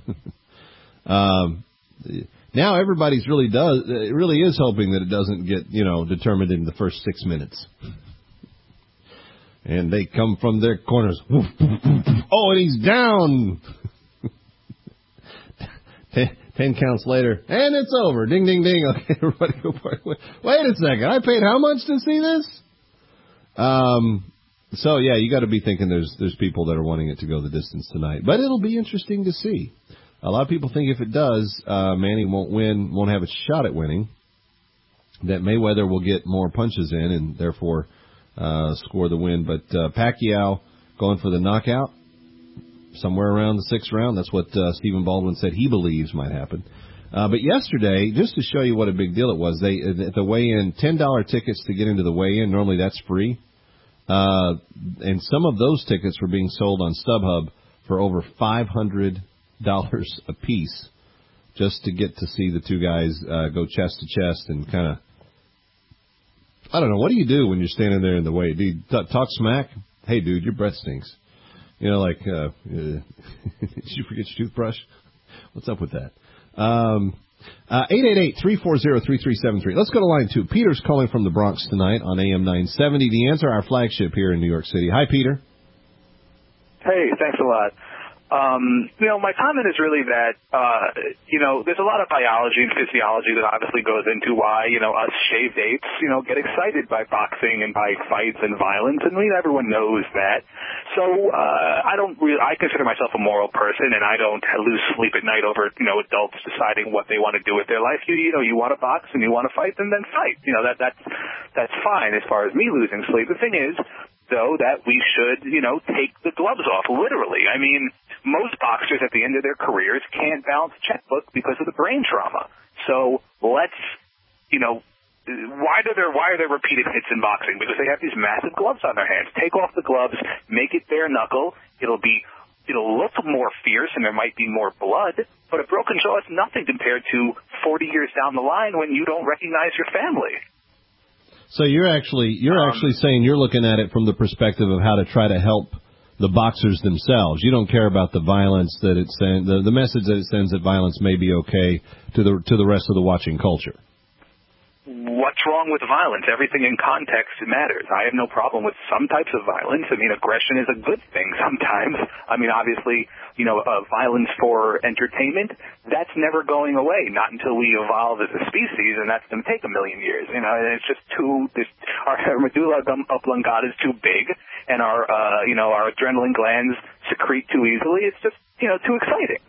um, now everybody's really does it really is hoping that it doesn't get, you know, determined in the first six minutes. And they come from their corners. Oh, and he's down. ten, ten counts later, and it's over. Ding, ding, ding. Okay, everybody go party. Wait a second. I paid how much to see this? Um. So yeah, you got to be thinking there's there's people that are wanting it to go the distance tonight, but it'll be interesting to see. A lot of people think if it does, uh, Manny won't win, won't have a shot at winning. That Mayweather will get more punches in and therefore uh, score the win. But uh, Pacquiao going for the knockout somewhere around the sixth round. That's what uh, Stephen Baldwin said he believes might happen. Uh, but yesterday, just to show you what a big deal it was, they at the weigh-in, ten dollar tickets to get into the weigh-in. Normally that's free. Uh, and some of those tickets were being sold on StubHub for over five hundred dollars a piece just to get to see the two guys uh, go chest to chest and kind of, I don't know, what do you do when you're standing there in the way? Do you t- talk smack? Hey, dude, your breath stinks. You know, like, uh, uh, did you forget your toothbrush? What's up with that? Um, uh, eight eight eight, three four zero, three three seven three. Let's go to line two. Peter's calling from the Bronx tonight on A M nine seventy. The Answer, our flagship here in New York City. Hi, Peter. Hey, thanks a lot. Um, you know, my comment is really that, uh, you know, there's a lot of biology and physiology that obviously goes into why, you know, us shaved apes, you know, get excited by boxing and by fights and violence, and we, everyone knows that. So, uh, I don't really, I consider myself a moral person, and I don't lose sleep at night over, you know, adults deciding what they want to do with their life. You, you know, you want to box and you want to fight, then then fight. You know, that, that's, that's fine as far as me losing sleep. The thing is, though, that we should, you know, take the gloves off, literally. I mean, most boxers at the end of their careers can't balance a checkbook because of the brain trauma. So let's, you know, why do there why are there repeated hits in boxing? Because they have these massive gloves on their hands. Take off the gloves, make it bare knuckle. It'll be, it'll look more fierce, and there might be more blood. But a broken jaw is nothing compared to forty years down the line when you don't recognize your family. So you're actually you're um, actually saying you're looking at it from the perspective of how to try to help the boxers themselves. You don't care about the violence that it sends, the, the message that it sends that violence may be okay to the to the rest of the watching culture. What's wrong with violence? Everything in context matters. I have no problem with some types of violence. I mean, aggression is a good thing sometimes. I mean, obviously, you know, uh, violence for entertainment, that's never going away, not until we evolve as a species, and that's going to take a million years. You know, and it's just too, this, our medulla oblongata is too big, and our, uh, you know, our adrenaline glands secrete too easily. It's just, you know, too exciting.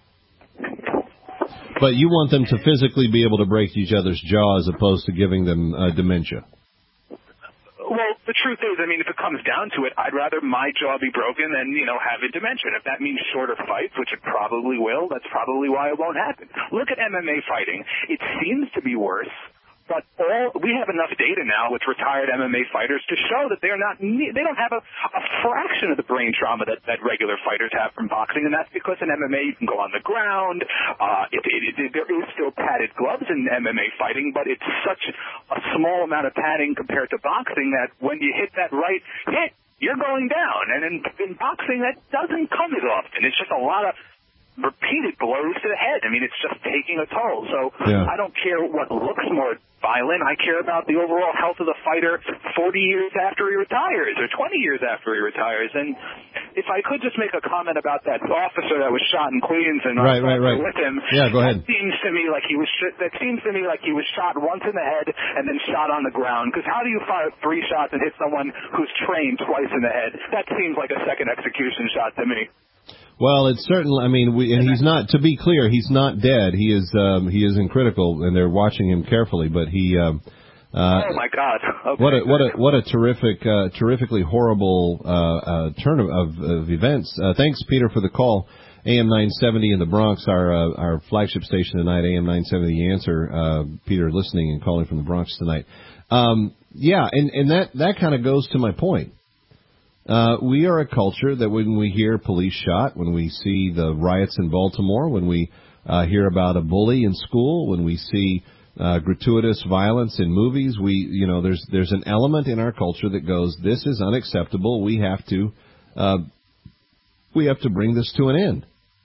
But you want them to physically be able to break each other's jaw as opposed to giving them uh, dementia. Well, the truth is, I mean, if it comes down to it, I'd rather my jaw be broken than, you know, have a dementia. If that means shorter fights, which it probably will, that's probably why it won't happen. Look at M M A fighting. It seems to be worse. But all, we have enough data now with retired M M A fighters to show that they're not, they don't have a, a fraction of the brain trauma that, that regular fighters have from boxing, and that's because in M M A you can go on the ground. Uh, it, it, it, there is still padded gloves in M M A fighting, but it's such a small amount of padding compared to boxing that when you hit that right hit, you're going down. And in, in boxing, that doesn't come as often. It's just a lot of repeated blows to the head. I mean, it's just taking a toll. So yeah. I don't care what looks more violent. I care about the overall health of the fighter forty years after he retires or twenty years after he retires. And if I could just make a comment about that officer that was shot in Queens and right, right, right. with him. Yeah, go ahead. That seems to me like he was sh- that seems to me like he was shot once in the head and then shot on the ground. Because how do you fire three shots and hit someone who's trained twice in the head? That seems like a second execution shot to me. Well, it's certainly. I mean, we, and he's not. To be clear, he's not dead. He is. Um, he is in critical, and they're watching him carefully. But he. Um, uh, oh my God! Okay. What a what a what a terrific, uh, terrifically horrible uh, uh, turn of, of, of events. Uh, thanks, Peter, for the call. A M nine seventy in the Bronx, our uh, our flagship station tonight. A M nine seventy, The Answer. Uh, Peter, listening and calling from the Bronx tonight. Um, yeah, and and that that kind of goes to my point. Uh, we are a culture that when we hear police shot, when we see the riots in Baltimore, when we uh, hear about a bully in school, when we see uh, gratuitous violence in movies. We, you know, there's there's an element in our culture that goes, this is unacceptable. We have to uh, we have to bring this to an end.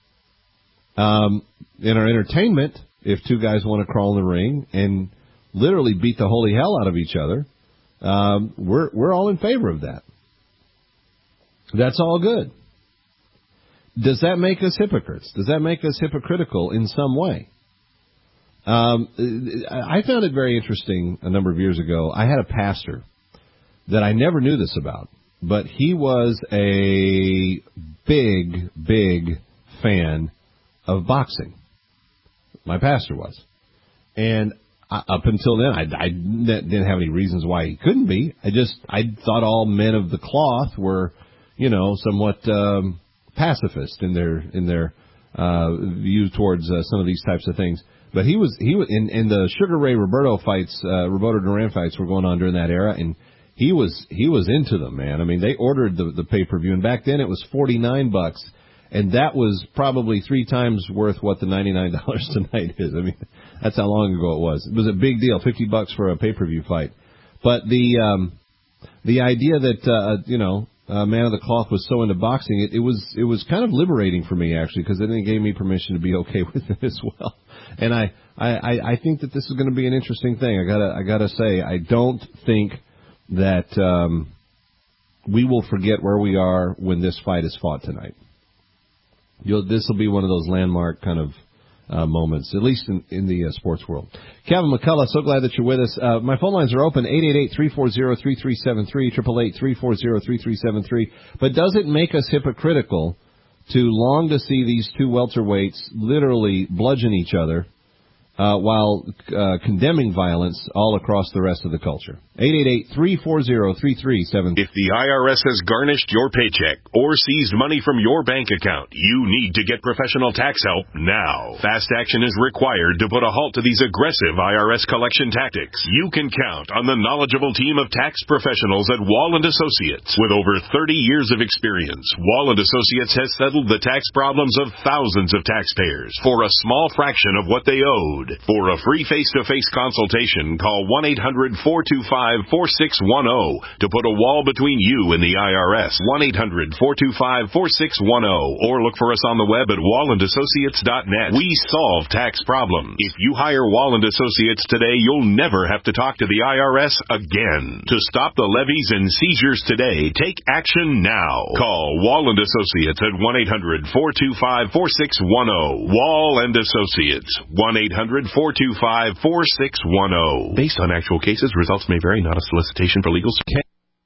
Um, in our entertainment, if two guys want to crawl in the ring and literally beat the holy hell out of each other, um, we're we're all in favor of that. That's all good. Does that make us hypocrites? Does that make us hypocritical in some way? Um, I found it very interesting a number of years ago. I had a pastor that I never knew this about, but he was a big, big fan of boxing. My pastor was. And I, up until then, I, I didn't have any reasons why he couldn't be. I just, I thought all men of the cloth were, you know, somewhat um, pacifist in their in their uh, view towards uh, some of these types of things. But he was he was in, in the Sugar Ray Roberto fights, uh, Roberto Duran fights were going on during that era, and he was he was into them, man. I mean, they ordered the the pay per view, and back then it was forty nine bucks, and that was probably three times worth what the ninety nine dollars tonight is. I mean, that's how long ago it was. It was a big deal, fifty bucks for a pay per view fight. But the um, the idea that uh, you know. Uh, Man of the Cloth was so into boxing, it, it was it was kind of liberating for me, actually, because then it gave me permission to be okay with it as well. And I, I, I think that this is going to be an interesting thing. I gotta I gotta say, I don't think that um, we will forget where we are when this fight is fought tonight. You'll, this will be one of those landmark kind of uh, moments, at least in, in the uh, sports world. Kevin McCullough, so glad that you're with us. Uh, my phone lines are open, eight eight eight, three four zero, three three seven three, eight eight eight, three four zero, three three seven three. But does it make us hypocritical to long to see these two welterweights literally bludgeon each other uh, while uh, condemning violence all across the rest of the culture? eight eight eight, three four zero, three three seven three. If the I R S has garnished your paycheck or seized money from your bank account, you need to get professional tax help now. Fast action is required to put a halt to these aggressive I R S collection tactics. You can count on the knowledgeable team of tax professionals at Wall and Associates. With over thirty years of experience, Wall and Associates has settled the tax problems of thousands of taxpayers for a small fraction of what they owed. For a free face-to-face consultation, call one eight hundred, four two five, four six one zero to put a wall between you and the I R S. one eight hundred, four two five, four six one zero or look for us on the web at wall and associates dot net. We solve tax problems. If you hire Wall and Associates today, you'll never have to talk to the I R S again. To stop the levies and seizures today, take action now. Call Wall and Associates at one eight hundred, four two five, four six one zero. Wall and Associates, one eight hundred, four two five, four six one zero. Based on actual cases, results may vary, not a solicitation for legal support.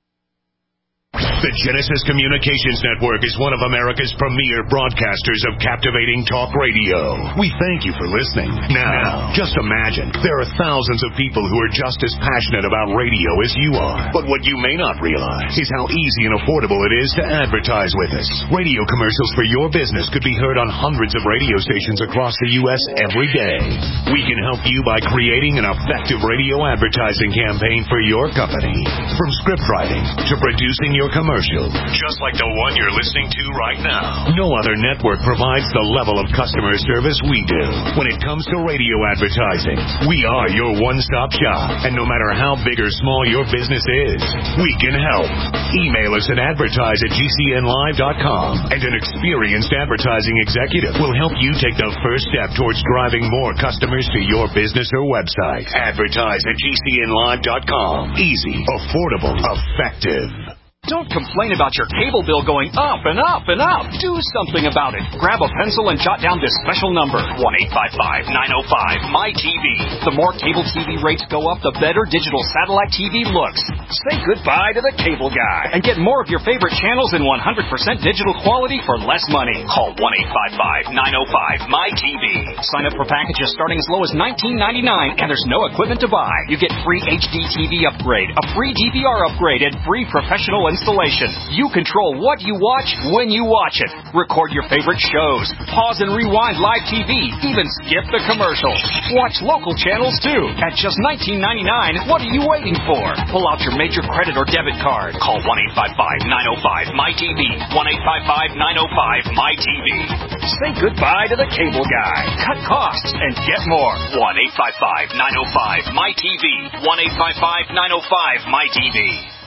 The Genesis Communications Network is one of America's premier broadcasters of captivating talk radio. We thank you for listening. Now, just imagine, there are thousands of people who are just as passionate about radio as you are. But what you may not realize is how easy and affordable it is to advertise with us. Radio commercials for your business could be heard on hundreds of radio stations across the U S every day. We can help you by creating an effective radio advertising campaign for your company. From script writing to producing your commercial. Just like the one you're listening to right now. No other network provides the level of customer service we do. When it comes to radio advertising, we are your one-stop shop. And no matter how big or small your business is, we can help. Email us at advertise at g c n live dot com, and an experienced advertising executive will help you take the first step towards driving more customers to your business or website. Advertise at g c n live dot com. Easy, affordable, effective. Don't complain about your cable bill going up and up and up. Do something about it. Grab a pencil and jot down this special number, one eight five five, nine oh five, M Y T V. The more cable T V rates go up, the better digital satellite T V looks. Say goodbye to the cable guy and get more of your favorite channels in one hundred percent digital quality for less money. Call one eight five five, nine oh five, M Y T V. Sign up for packages starting as low as nineteen ninety-nine, and there's no equipment to buy. You get free H D T V upgrade, a free D V R upgrade, and free professional installation. You control what you watch when you watch it. Record your favorite shows. Pause and rewind live T V. Even skip the commercials. Watch local channels too. At just nineteen ninety-nine, what are you waiting for? Pull out your major credit or debit card. Call one eight five five, nine oh five, M Y T V. one eight five five, nine oh five, M Y T V. Say goodbye to the cable guy. Cut costs and get more. one eight five five, nine oh five, M Y T V. one eight five five, nine oh five, M Y T V.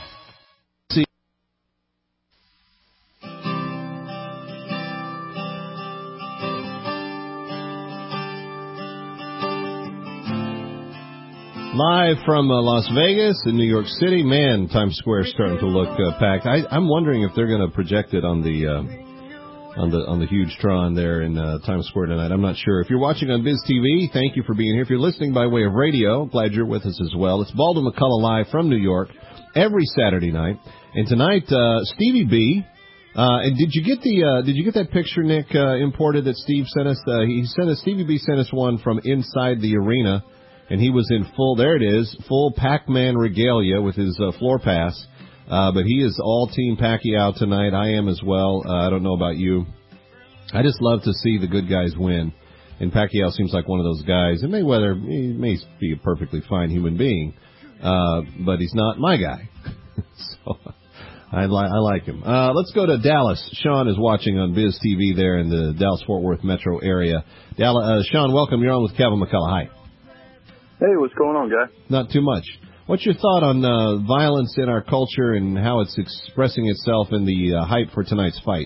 Live from uh, Las Vegas and New York City, man, Times Square is starting to look uh, packed. I, I'm wondering if they're going to project it on the uh, on the on the huge Tron there in uh, Times Square tonight. I'm not sure. If you're watching on Biz T V, thank you for being here. If you're listening by way of radio, glad you're with us as well. It's Baldwin McCullough live from New York every Saturday night, and tonight uh, Stevie B. Uh, and did you get the uh, did you get that picture, Nick, uh, imported that Steve sent us? Uh, he sent us Stevie B sent us one from inside the arena. And he was in full, there it is, full Pac-Man regalia with his uh, floor pass. Uh, but he is all Team Pacquiao tonight. I am as well. Uh, I don't know about you. I just love to see the good guys win. And Pacquiao seems like one of those guys. And Mayweather, he may be a perfectly fine human being, uh, but he's not my guy. so I, li- I like him. Uh, let's go to Dallas. Sean is watching on Biz T V there in the Dallas-Fort Worth metro area. Dallas, uh, Sean, welcome. You're on with Kevin McCullough. Hi. Hey, what's going on, guy? Not too much. What's your thought on uh, violence in our culture and how it's expressing itself in the uh, hype for tonight's fight?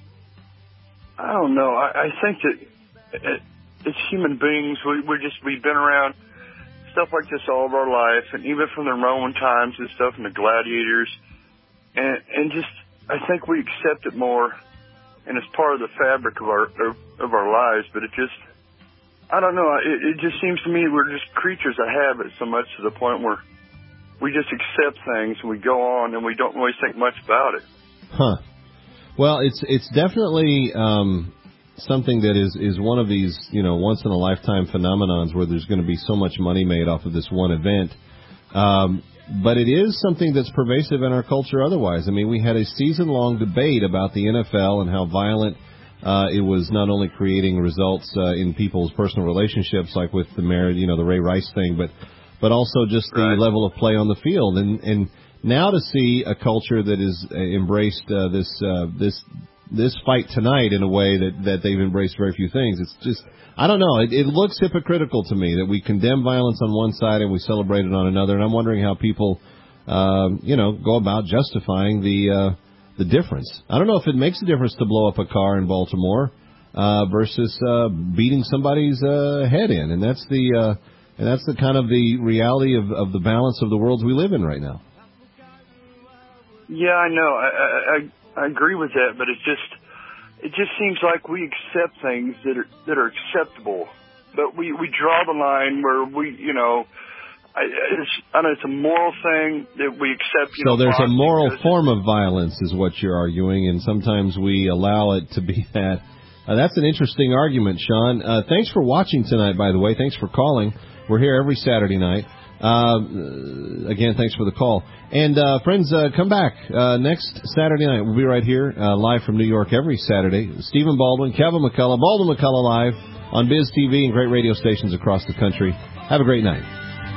I don't know. I, I think that it, it's human beings. We, we're just we've been around stuff like this all of our life, and even from the Roman times and stuff, and the gladiators, and and just I think we accept it more, and it's part of the fabric of our of, of our lives. But it just I don't know. It, it just seems to me we're just creatures of habit so much to the point where we just accept things and we go on and we don't really think much about it. Huh. Well, it's it's definitely um, something that is, is one of these, you know, once in a lifetime phenomenons where there's going to be so much money made off of this one event. Um, but it is something that's pervasive in our culture otherwise. I mean, we had a season-long debate about the N F L and how violent Uh, it was not only creating results uh, in people's personal relationships, like with the marriage, you know, the Ray Rice thing, but but also just the right. level of play on the field. And and now to see a culture that has embraced uh, this uh, this this fight tonight in a way that, that they've embraced very few things, it's just, I don't know, it, it looks hypocritical to me that we condemn violence on one side and we celebrate it on another. And I'm wondering how people, uh, you know, go about justifying the uh, the difference. I don't know if it makes a difference to blow up a car in Baltimore uh, versus uh, beating somebody's uh, head in, and that's the uh, and that's the kind of the reality of, of the balance of the worlds we live in right now. Yeah, I know. I, I I agree with that, but it just it just seems like we accept things that are that are acceptable, but we we draw the line where we you know. I, it's, I know it's a moral thing that we accept. You so know, there's a moral form it, of violence is what you're arguing, and sometimes we allow it to be that. Uh, that's an interesting argument, Sean. Uh, thanks for watching tonight, by the way. Thanks for calling. We're here every Saturday night. Uh, again, thanks for the call. And, uh, friends, uh, come back uh, next Saturday night. We'll be right here uh, live from New York every Saturday. Stephen Baldwin, Kevin McCullough, Baldwin McCullough live on Biz T V and great radio stations across the country. Have a great night.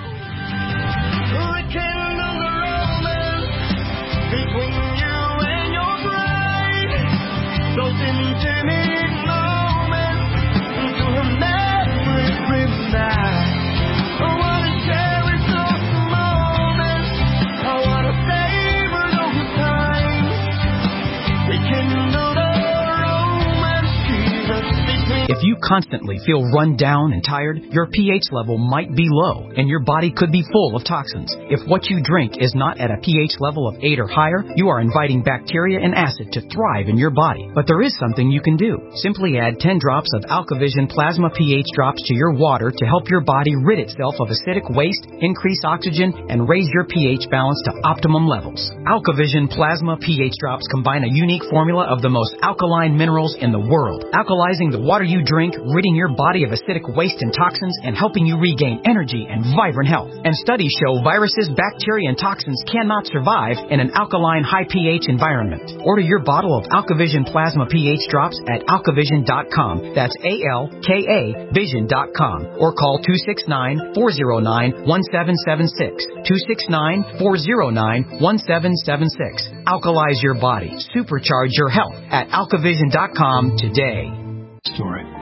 If you constantly feel run down and tired, your pH level might be low, and your body could be full of toxins. If what you drink is not at a pH level of eight or higher, you are inviting bacteria and acid to thrive in your body. But there is something you can do. Simply add ten drops of AlkaVision Plasma pH drops to your water to help your body rid itself of acidic waste, increase oxygen, and raise your pH balance to optimum levels. AlkaVision Plasma pH drops combine a unique formula of the most alkaline minerals in the world, alkalizing the water you you drink, ridding your body of acidic waste and toxins, and helping you regain energy and vibrant health. And studies show viruses, bacteria, and toxins cannot survive in an alkaline, high pH environment. Order your bottle of AlkaVision Plasma pH drops at alkavision dot com. That's A L K A vision dot com. Or call two six nine, four zero nine, one seven seven six. two six nine, four zero nine, one seven seven six. Alkalize your body. Supercharge your health at alkavision dot com today. Story.